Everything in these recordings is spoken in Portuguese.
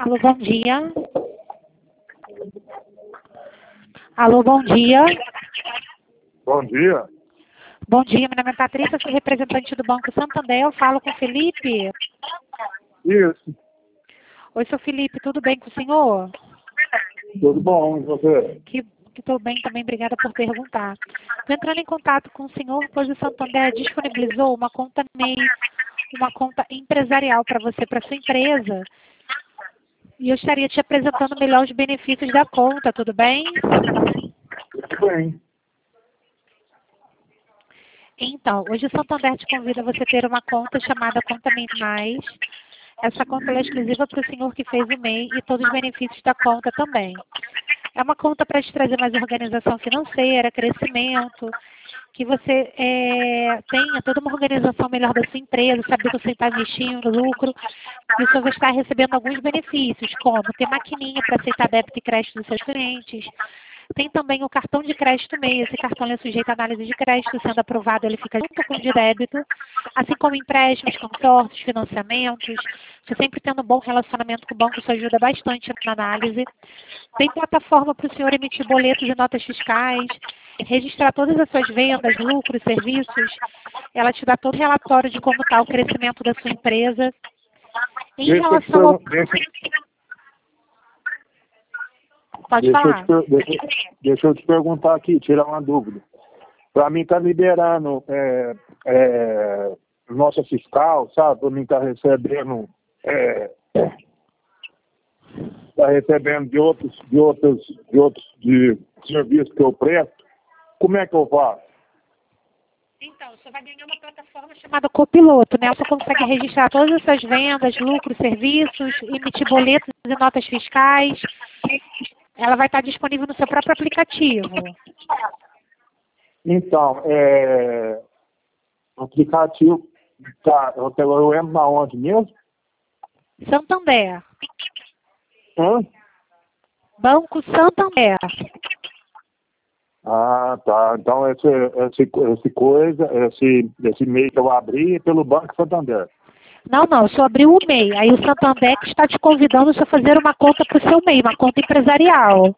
Alô, bom dia. Alô, bom dia. Bom dia. Bom dia, meu nome é Patrícia, sou representante do Banco Santander. Eu falo com o Felipe. Isso. Oi, seu Felipe, tudo bem com o senhor? Tudo bom, e você? Que estou bem também, obrigada por perguntar. Estou entrando em contato com o senhor, pois o Santander disponibilizou uma conta MEI, uma conta empresarial para você, para sua empresa. E eu estaria te apresentando melhor os benefícios da conta, tudo bem? Tudo bem. Então, hoje o Santander te convida a você ter uma conta chamada Conta MEI Mais. Essa conta é exclusiva para o senhor que fez o MEI e todos os benefícios da conta também. É uma conta para te trazer mais organização financeira, crescimento, que você tenha toda uma organização melhor da sua empresa, saber que você está investindo, lucro, e o senhor vai estar recebendo alguns benefícios, como ter maquininha para aceitar débito e crédito dos seus clientes. Tem também o cartão de crédito MEI. Esse cartão é sujeito à análise de crédito, sendo aprovado, ele fica junto com o de débito, assim como empréstimos, consórcios, financiamentos. Você sempre tendo um bom relacionamento com o banco, isso ajuda bastante na análise. Tem plataforma para o senhor emitir boletos e notas fiscais, registrar todas as suas vendas, lucros, serviços. Ela te dá todo o relatório de como está o crescimento da sua empresa. Em relação ao... Pode falar. Deixa eu te perguntar aqui, tirar uma dúvida. Para mim tá liberando nota fiscal, sabe? Para mim tá recebendo de serviços que eu presto. Como é que eu faço? Então, você vai ganhar uma plataforma chamada Copiloto, né? Você consegue registrar todas as suas vendas, lucros, serviços, emitir boletos e notas fiscais. Ela vai estar disponível no seu próprio aplicativo. Então, o aplicativo, tá, eu entro na onde mesmo? Santander. Hã? Banco Santander. Ah, tá. Então esse e-mail que eu abri é pelo Banco Santander. Não, o senhor abriu o MEI. Aí o Santander que está te convidando a fazer uma conta para o seu MEI, uma conta empresarial.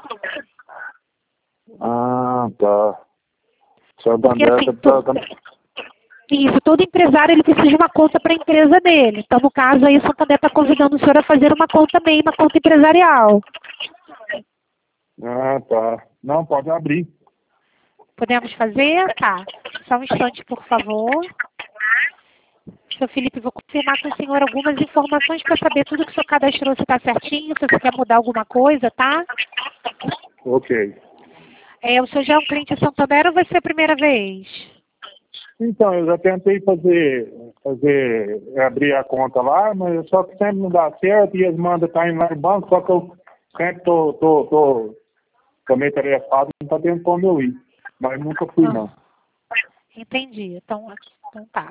Ah, tá. Porque Santander assim, isso, todo empresário ele precisa de uma conta para a empresa dele. Então, no caso aí, o Santander está convidando o senhor a fazer uma conta MEI, uma conta empresarial. Ah, tá. Não, pode abrir. Podemos fazer? Tá. Só um instante, por favor. Seu Felipe, vou confirmar com o senhor algumas informações para saber tudo que o senhor cadastrou, se está certinho, se você quer mudar alguma coisa, tá? Ok. O senhor já é um cliente Santander ou vai ser a primeira vez? Então, eu já tentei abrir a conta lá, mas só que sempre não dá certo e eles mandam estar indo lá no banco, só que eu sempre tô meio tarefado, não tá tendo como eu ir. Mas nunca fui, não. Entendi. Então tá.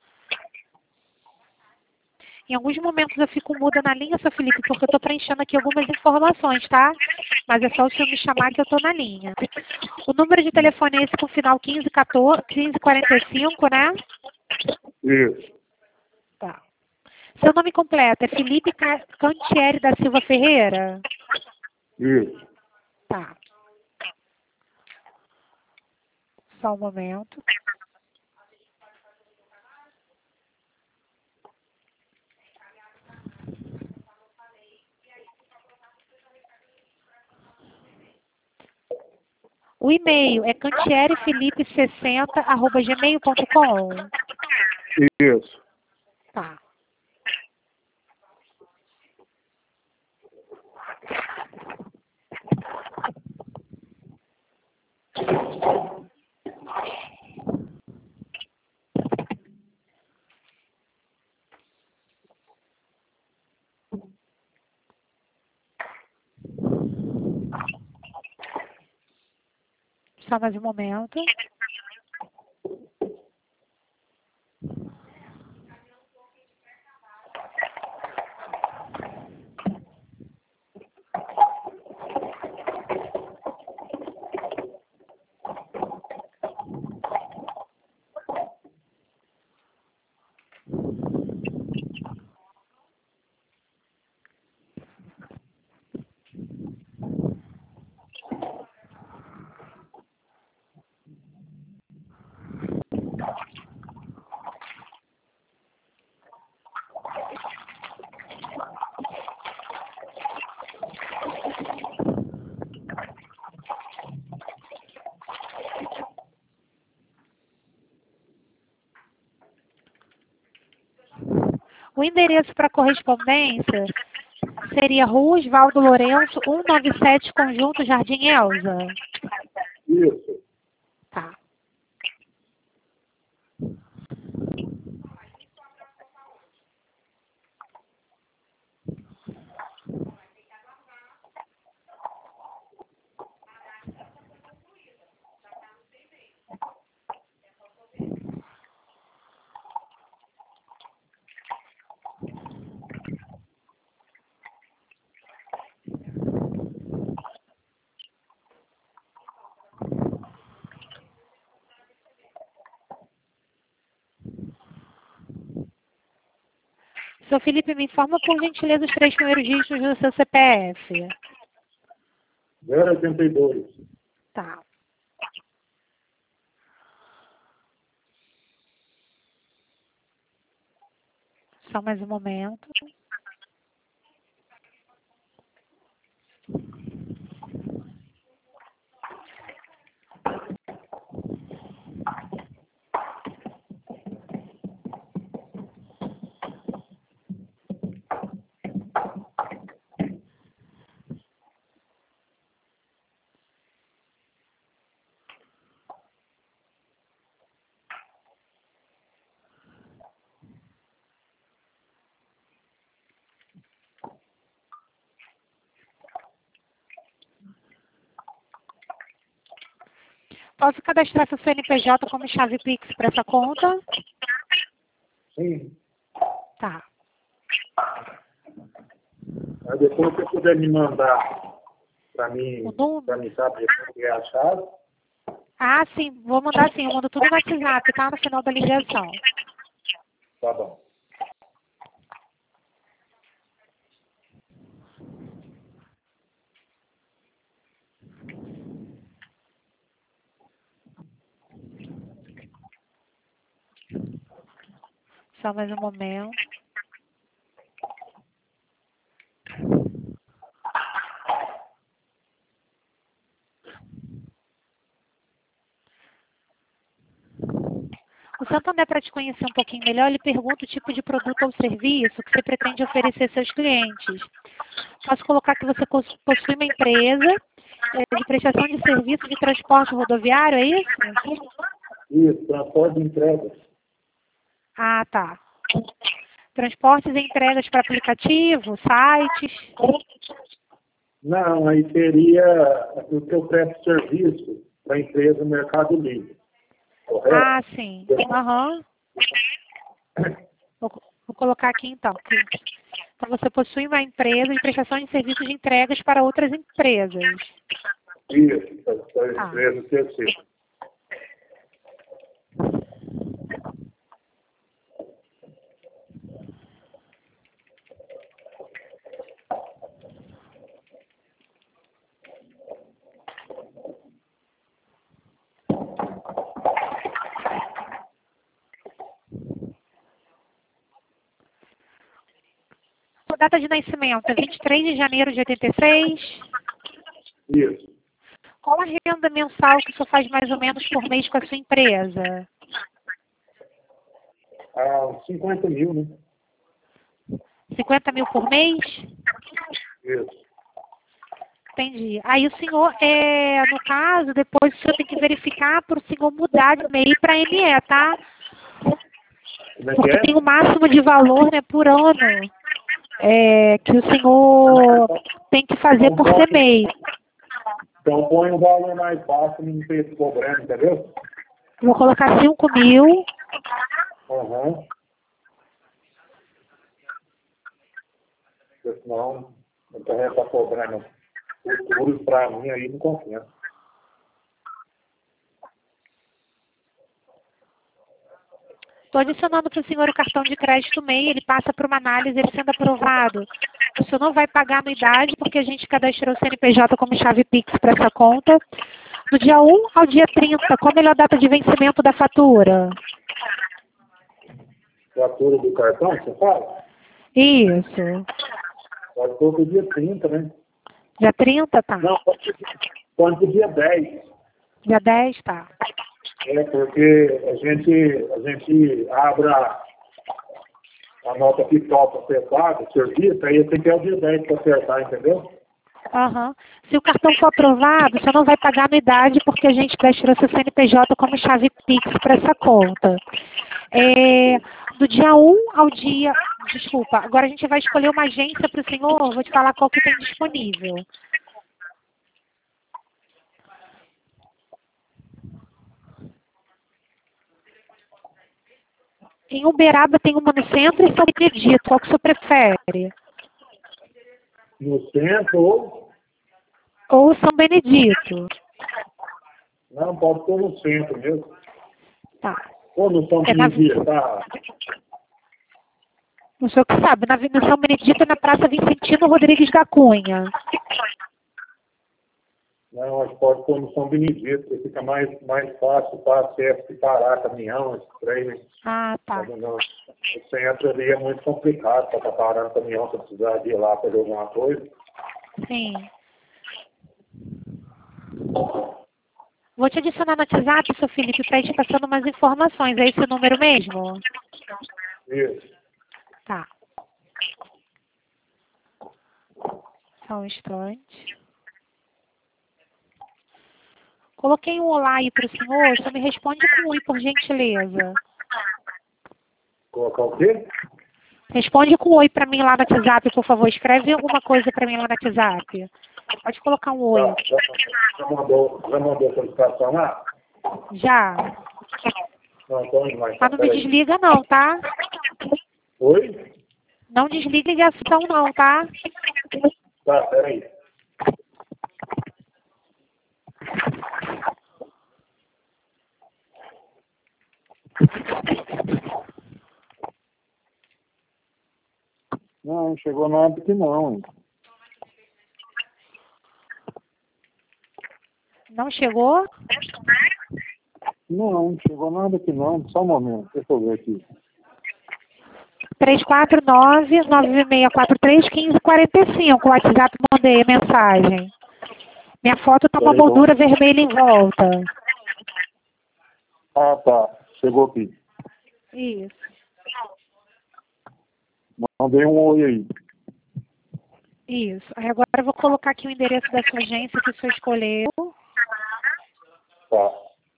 Em alguns momentos eu fico muda na linha, seu Felipe, porque eu estou preenchendo aqui algumas informações, tá? Mas é só o senhor me chamar que eu estou na linha. O número de telefone é esse com final 1545, né? Isso. Tá. Seu nome completo é Felipe Cantieri da Silva Ferreira? Isso. Tá. Só um momento. O e-mail é cantierifelipe60@gmail.com. Isso. Tá. Só mais um momento. O endereço para correspondência seria Rua Osvaldo Lourenço, 197, Conjunto Jardim Elza. Isso. Tá. Seu Felipe, me informa por gentileza os 3 primeiros dígitos do seu CPF. 082. Tá. Só mais um momento. Posso cadastrar seu CNPJ como chave Pix para essa conta? Sim. Tá. Aí depois você puder me mandar para mim, O número? saber o que é a chave. Ah, sim. Vou mandar sim. Eu mando tudo no WhatsApp, tá? No final da ligação. Tá bom. Só mais um momento. O Santander, para te conhecer um pouquinho melhor, ele pergunta o tipo de produto ou serviço que você pretende oferecer aos seus clientes. Posso colocar que você possui uma empresa de prestação de serviço de transporte rodoviário, é isso? Isso, transporte de entregas. Ah, tá. Transportes e entregas para aplicativo, sites? Não, aí seria o que eu presto serviço para a empresa Mercado Livre. Correto? Ah, sim. Aham. Vou colocar aqui então. Então você possui uma empresa de prestação de serviços de entregas para outras empresas. Isso, para a Ah. empresa terceira. A data de nascimento é 23 de janeiro de 86. Isso. Qual a renda mensal que o senhor faz mais ou menos por mês com a sua empresa? Uns 50 mil, né? 50 mil por mês? Isso. Entendi. Aí o senhor, no caso, depois o senhor tem que verificar para o senhor mudar de MEI para ME, tá? Como é que Porque é? tem um máximo de valor, né, por ano, que o senhor tem que fazer por ser MEI. Então põe um valor mais baixo e não tem esse problema, entendeu? Vou colocar 5 mil. Aham. Porque senão, eu também está cobrando juros para mim aí, não confia. Estou adicionando para o senhor o cartão de crédito MEI, ele passa por uma análise, ele sendo aprovado. O senhor não vai pagar anuidade, porque a gente cadastrou o CNPJ como chave Pix para essa conta. Do dia 1 ao dia 30, qual a melhor data de vencimento da fatura? Fatura do cartão, você fala? Isso. Pode pôr pro dia 30, né? Dia 30, tá. Não, pode pro dia 10. Dia 10, tá. É, porque a gente abre a nota fiscal para ser paga, o serviço, aí tem que ter o dia 10 para acertar, entendeu? Aham. Se o cartão for aprovado, você não vai pagar anuidade porque a gente vai tirar seu CNPJ como chave Pix para essa conta. Do dia 1 ao dia... Desculpa, agora a gente vai escolher uma agência para o senhor, vou te falar qual que tem disponível. Em Uberaba tem uma no centro e São Benedito, qual que o senhor prefere? No centro ou... Ou São Benedito? Não, pode ser no centro mesmo. Tá. Ou no São Benedito, tá? O senhor que sabe, na Avenida São Benedito, na Praça Vicentino Rodrigues da Cunha. Não, acho que pode pôr no São Benedito, porque fica mais fácil para acesso e parar caminhão, esse trem, né? Ah, tá. No centro ali é muito complicado para estar parando caminhão, se precisar de ir lá fazer alguma coisa. Sim. Vou te adicionar no WhatsApp, seu Felipe, para ir te passando umas informações. É esse o número mesmo? Isso. Tá. Só um instante. Coloquei um olá aí para o senhor, só me responde com oi, por gentileza. Colocar o quê? Responde com oi para mim lá no WhatsApp, por favor. Escreve alguma coisa para mim lá no WhatsApp. Pode colocar um oi. Tá, já mandou a solicitação lá? Já. Não, então não vai. Mas não me desliga não, tá? Oi? Não desliga ligação não, tá? Tá, peraí. Não chegou nada aqui não, hein? Não chegou? Não chegou nada aqui não. Só um momento, deixa eu ver aqui. 349-9643-1545. O WhatsApp mandei a mensagem. Minha foto tá uma Peraí, moldura vermelha em volta. Ah, tá. Chegou aqui. Isso. Mandei um oi aí. Isso. Aí agora eu vou colocar aqui o endereço da sua agência que o senhor escolheu. Tá.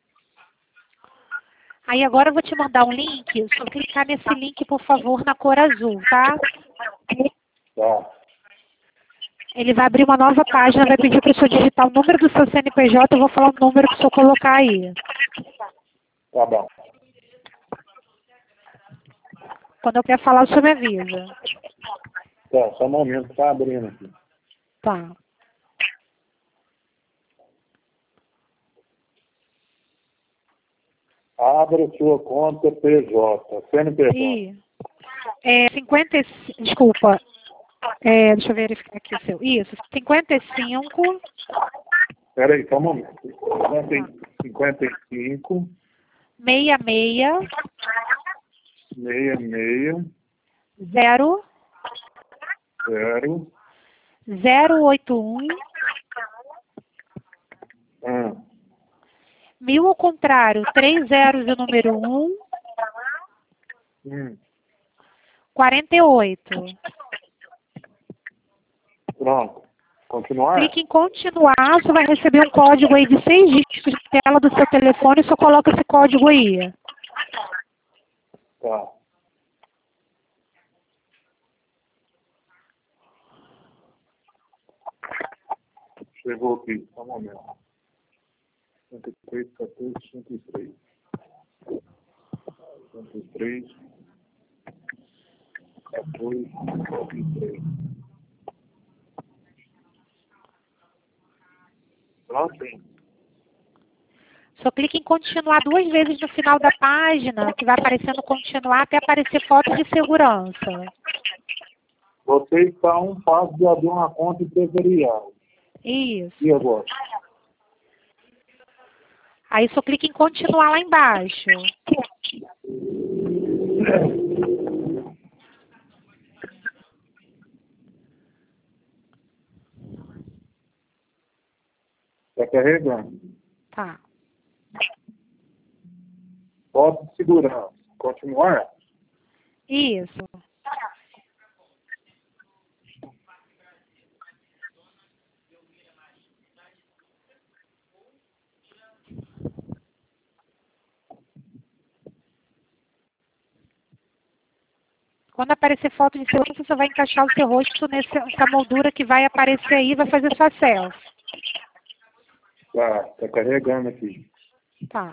Aí agora eu vou te mandar um link. Só clicar nesse link, por favor, na cor azul, tá? Tá. Ele vai abrir uma nova página, vai pedir para o senhor digitar o número do seu CNPJ, eu vou falar o número que o senhor colocar aí. Tá bom. Quando eu quero falar, o senhor me avisa. Tá, só um momento, tá abrindo aqui. Tá. Abra sua conta PJ, CNPJ. E desculpa. Deixa eu verificar aqui o seu. Isso, 55. Peraí, só um momento. 55, 66. 66, 0. 0, 081. 1000 ao contrário, 3 zeros e o número 1. 48. Pronto. Continuar? Clique em continuar, você vai receber um código aí de 6 dígitos de tela do seu telefone, só coloca esse código aí. Tá. Chegou aqui, só um momento. 53, 14, 53. 53, 14, 53. Pronto, hein? Só clique em continuar 2 vezes no final da página, que vai aparecendo continuar até aparecer foto de segurança. Você está a um passo de abrir uma conta empresarial. Isso. E agora? Aí só clique em continuar lá embaixo. Está carregando. Tá. Foto de segurança. Continuar? Isso. Quando aparecer foto de seu rosto, você vai encaixar o seu rosto nessa moldura que vai aparecer aí e vai fazer sua selfie. Tá carregando aqui. Tá.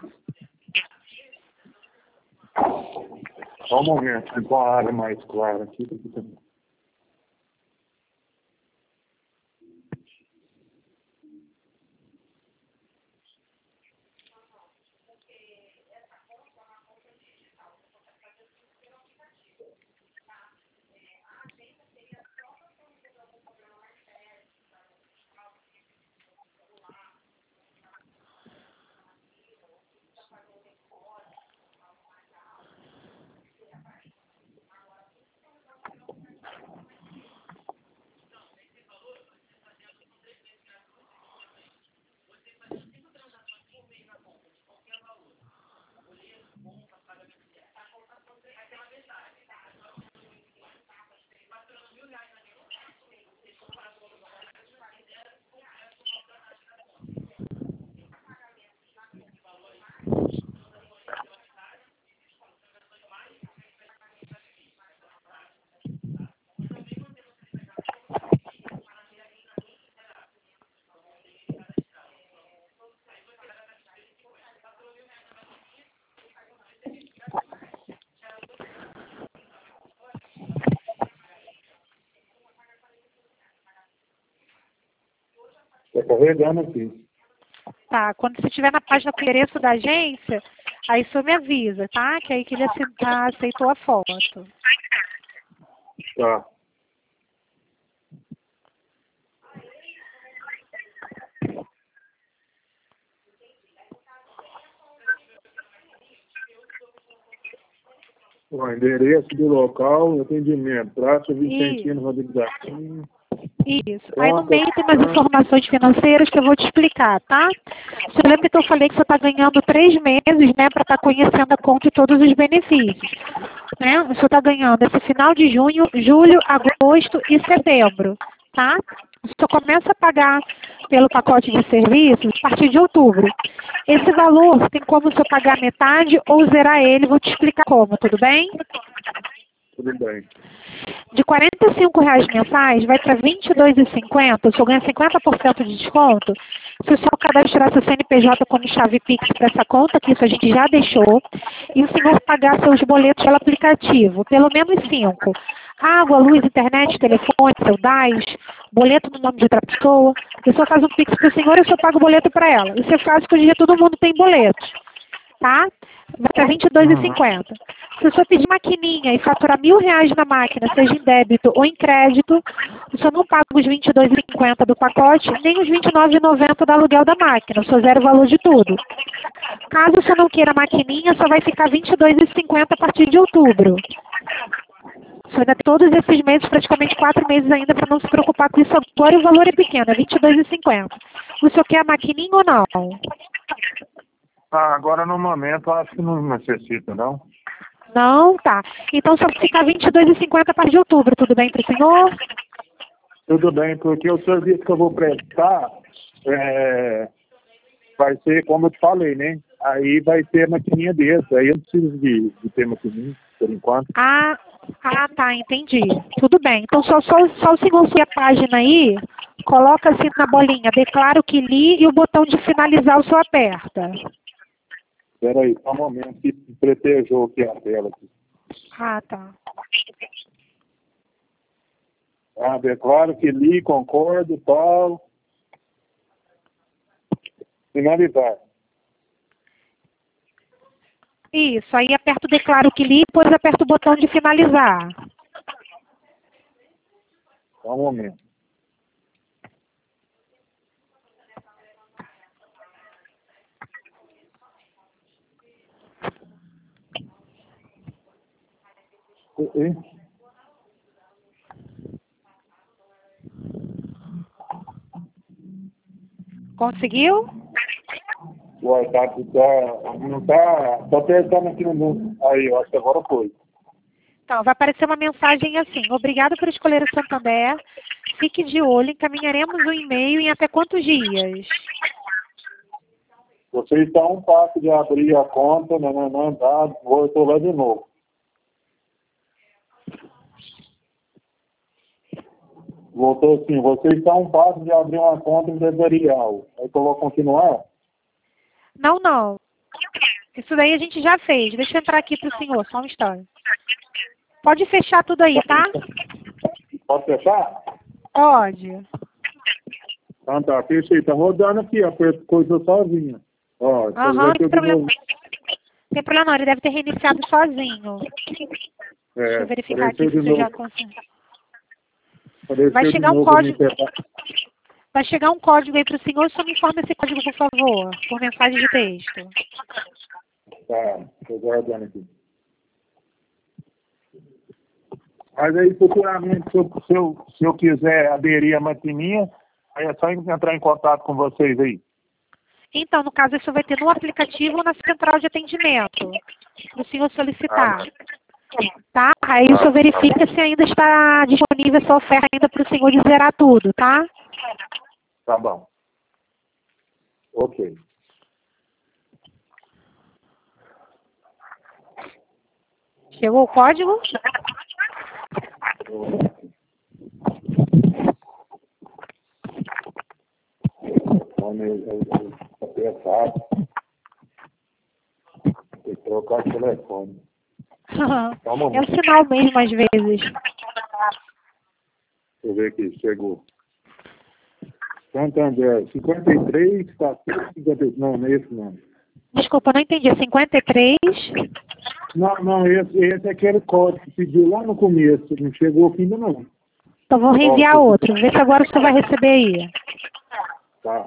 Só um momento, tem com a área mais clara aqui. Tá carregando aqui. Tá, quando você estiver na página com o endereço da agência, aí o senhor me avisa, tá? Que aí que ele aceitou a foto. Tá. O endereço do local, atendimento, Praça Vicentino Rodrigues da Cunha. Isso. Aí no meio tem umas informações financeiras que eu vou te explicar, tá? Você lembra que eu falei que você está ganhando 3 meses, né, para estar conhecendo a conta e todos os benefícios, né? O senhor está ganhando esse final de junho, julho, agosto e setembro, tá? O senhor começa a pagar pelo pacote de serviços a partir de outubro. Esse valor tem como o senhor pagar metade ou zerar ele, vou te explicar como, tudo bem? Tudo bem. De R$ 45 mensais, vai para R$ 22,50, o senhor ganha 50% de desconto. Se o senhor cadastrar seu CNPJ como chave Pix para essa conta, que isso a gente já deixou, e o senhor pagar seus boletos pelo aplicativo, pelo menos 5. Água, luz, internet, telefone, seu DAS, boleto no nome de outra pessoa. O senhor faz um Pix para o senhor e o senhor paga o boleto para ela. Isso é fácil, que hoje em dia todo mundo tem boleto, tá? Vai para R$ 22,50. Se o senhor pedir maquininha e faturar R$ 1.000 na máquina, seja em débito ou em crédito, o senhor não paga os R$ 22,50 do pacote, nem os R$ 29,90 do aluguel da máquina, o senhor zera o valor de tudo. Caso o senhor não queira maquininha, só vai ficar R$ 22,50 a partir de outubro. O senhor ainda tem todos esses meses, praticamente 4 meses ainda, para não se preocupar com isso agora, e o valor é pequeno, é R$ 22,50. O senhor quer a maquininha ou não? Agora no momento eu acho que não necessita, não. Não, tá. Então só fica R$ 22,50 a partir de outubro, tudo bem para o senhor? Tudo bem, porque o serviço que eu vou prestar vai ser, como eu te falei, né? Aí vai ter maquininha desse, aí eu não preciso de ter maquininha, por enquanto. Ah, tá, entendi. Tudo bem. Então só o senhor subir a página aí, coloca assim na bolinha, declaro que li e o botão de finalizar o senhor aperta. Espera aí, só um momento que pretejou aqui a tela. Aqui. Ah, tá. Declaro que li, concordo, tal. Finalizar. Isso, aí aperta o declaro que li, depois aperta o botão de finalizar. Só um momento. Conseguiu? Ué, não tá, tô apertando aqui no mundo. Aí, eu acho que agora foi. Então, vai aparecer uma mensagem assim: obrigado por escolher o Santander. Fique de olho, encaminharemos o e-mail em até quantos dias? Você está a um passo de abrir a conta, voltou lá de novo. Voltou assim, você está a um passo de abrir uma conta empresarial. Aí que eu vou continuar? Não, não. Isso daí a gente já fez. Deixa eu entrar aqui pro senhor, só um instante. Pode fechar tudo aí, tá? Pode fechar? Pode. Então tá, fechei. Tá rodando aqui, ó, coisa sozinha. Ó, Aham, não tem problema. Tem problema não, ele deve ter reiniciado sozinho. Deixa eu verificar aqui se você já conseguiu. Vai chegar um código. Vai chegar um código aí para o senhor, só me informe esse código, por favor, por mensagem de texto. Tá, estou guardando aqui. Mas aí, futuramente, se eu quiser aderir à maquininha, aí é só entrar em contato com vocês aí. Então, no caso, isso vai ter no aplicativo ou na central de atendimento, para o senhor solicitar. Tá? Aí o senhor verifica se ainda está disponível essa oferta ainda para o senhor de zerar tudo, tá? Tá bom. Ok. Chegou o código? Tá pesado. Tem que trocar o telefone. É o sinal mesmo, às vezes. Deixa eu ver aqui, chegou. Santander, 53, 50, não é esse não. Desculpa, não entendi. 53? Não, esse é aquele código que pediu lá no começo, não chegou aqui ainda não. Então vou reenviar outro. Vê se agora o senhor vai receber aí. Tá.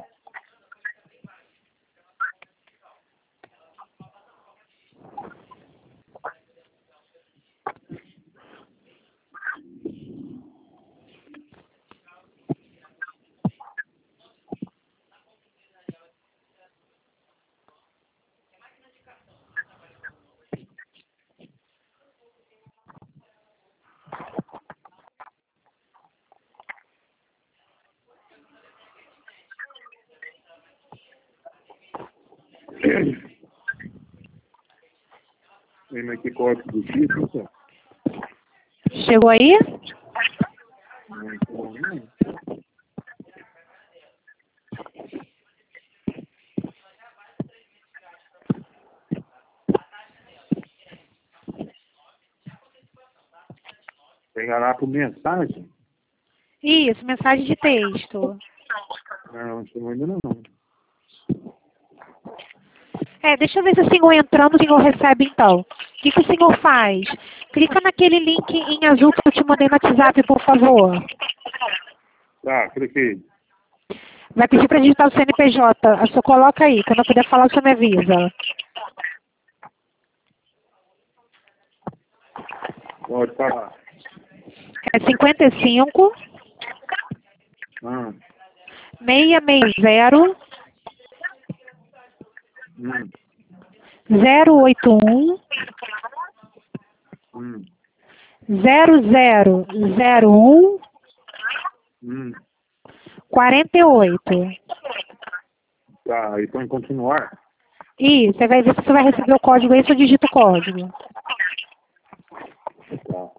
Tem aqui código do título, senhor? Chegou aí? Pegar lá por mensagem? Isso, mensagem de texto. Não chegou ainda não. Deixa eu ver se o senhor entrando, o senhor recebe então. O que o senhor faz? Clica naquele link em azul que eu te mandei no WhatsApp, por favor. Tá, cliquei. Vai pedir para digitar o CNPJ. A senhor coloca aí. Quando eu puder falar, o senhor me avisa. Pode falar. É 55 Ah. 660 Hum. 081 Hum. 0001 Hum. 48. Tá, aí põe continuar. E você vai ver se você vai receber o código aí, você digita o código. Tá.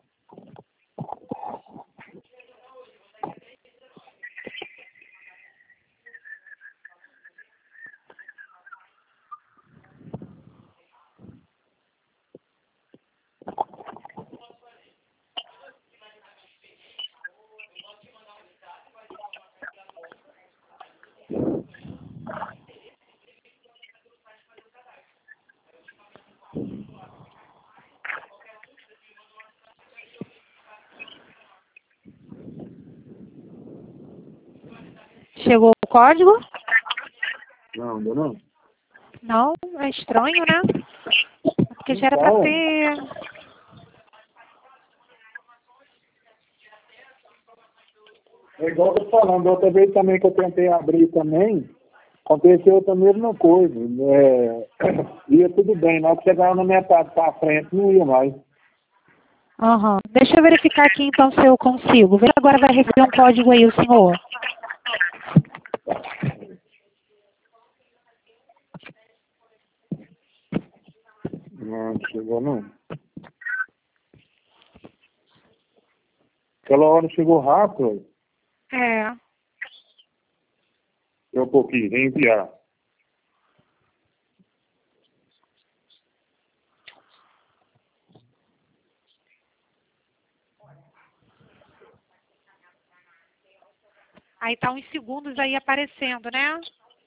Chegou o código? Não, ainda não. Não, é estranho, né? Porque já era pra ter... É igual eu tô falando, outra vez também que eu tentei abrir também, aconteceu a mesma coisa. Ia tudo bem, na hora que chegava na metade pra frente, não ia mais. Aham. Deixa eu verificar aqui então se eu consigo. Vê se agora vai receber um código aí, o senhor. Não, chegou não. Aquela hora chegou rápido. É. Eu vou aqui, enviar. Aí tá uns segundos aí aparecendo, né?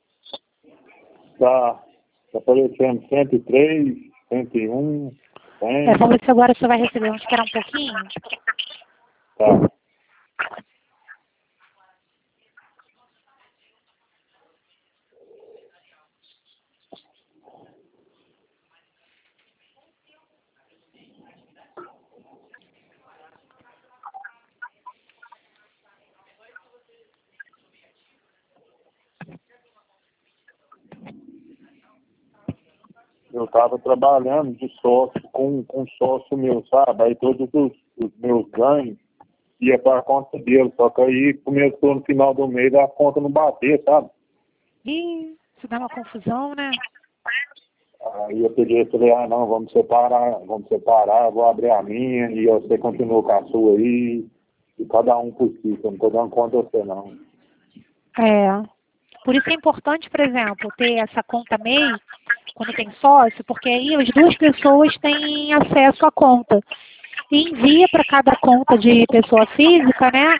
Tá aparecendo 103, 101, 100. Vamos ver se agora você vai receber. Vamos esperar um pouquinho. Tá. Eu estava trabalhando de sócio com um sócio meu, sabe? Aí todos os meus ganhos ia para a conta dele. Só que aí começou no final do mês a conta não bater, sabe? Ih, isso dá uma confusão, né? Aí eu peguei e falei, não, vamos separar, vou abrir a minha e você continua com a sua aí. E cada um por si, eu não estou dando conta de você não. É. Por isso é importante, por exemplo, ter essa conta MEI quando tem sócio, porque aí as duas pessoas têm acesso à conta. E envia para cada conta de pessoa física, né?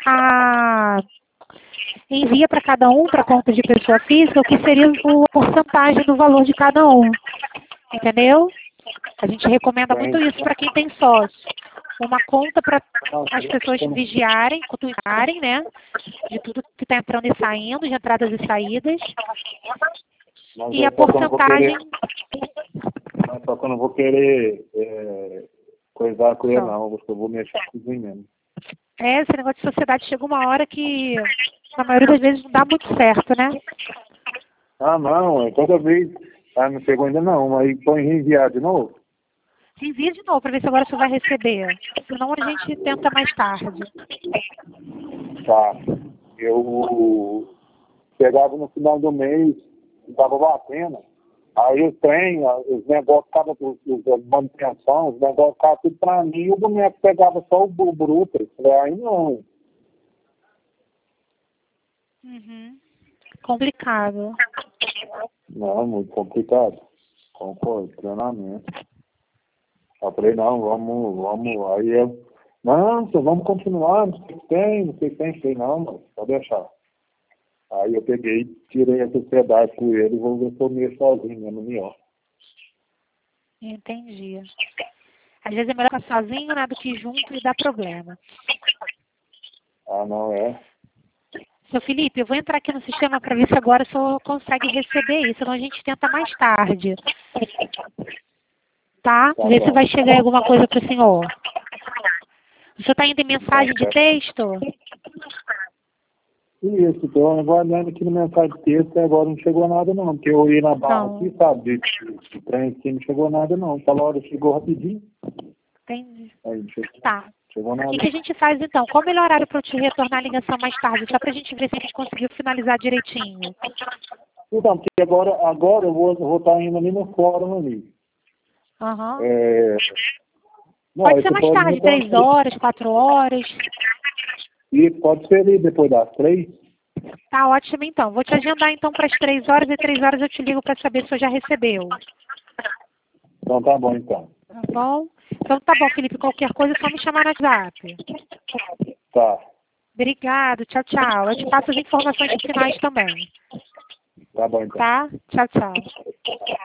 Envia para cada um, para a conta de pessoa física, o que seria a porcentagem do valor de cada um. Entendeu? A gente recomenda muito isso para quem tem sócio. Uma conta para as pessoas vigiarem, cuidarem, né? De tudo que está entrando e saindo, de entradas e saídas. Mas E a porcentagem... Só que eu não vou querer coisar com ele não, porque eu vou mexer com isso mesmo. Esse negócio de sociedade chega uma hora que, na maioria das vezes, não dá muito certo, né? Não, toda vez... não chegou ainda não, aí põe reenviar de novo. Envia de novo para ver se agora você vai receber. Senão a gente tenta mais tarde. Tá. Eu chegava no final do mês, estava batendo. Aí o trem, os negócios estavam, os manutenção, os negócios estavam tudo para mim e o boneco pegava só o bruto. Eu falei, aí não. Uhum. Complicado. Não, muito complicado. Concordo, plenamente. Eu falei, não, vamos. Aí eu, não, vamos continuar, não sei o que tem, não sei o que tem. Falei, não, mas pode deixar. Aí eu peguei, tirei a sociedade com ele e vou ver se eu mexo sozinho, né, no melhor. Entendi. Às vezes é melhor ficar sozinho, né, do que junto e dar problema. Não é? Seu Felipe, eu vou entrar aqui no sistema para ver se agora o senhor consegue receber isso, senão a gente tenta mais tarde. Tá? Ver se vai chegar alguma coisa para o senhor. O senhor está indo em mensagem de texto? Isso, estou aguardando aqui no mensagem de texto e agora não chegou nada não, porque eu ia na barra aqui, sabe, de trem aqui, não chegou nada não. Aquela hora chegou rapidinho. Entendi. Aí não chegou, Tá. chegou nada. O que a gente faz então? Qual o melhor horário para eu te retornar a ligação mais tarde? Só para a gente ver se a gente conseguiu finalizar direitinho. Então, porque agora eu vou estar indo ali no fórum ali. Aham. Não, Pode ser mais tarde, 3 horas, 4 horas. E pode ser ali depois das 3. Tá ótimo então. Vou te agendar então para as 3 horas e 3 horas eu te ligo para saber se você já recebeu. Então tá bom então. Tá bom? Então tá bom, Felipe. Qualquer coisa é só me chamar no WhatsApp. Tá. Obrigado. Tchau, tchau. Eu te passo as informações finais também. Tá bom então. Tá? Tchau, tchau.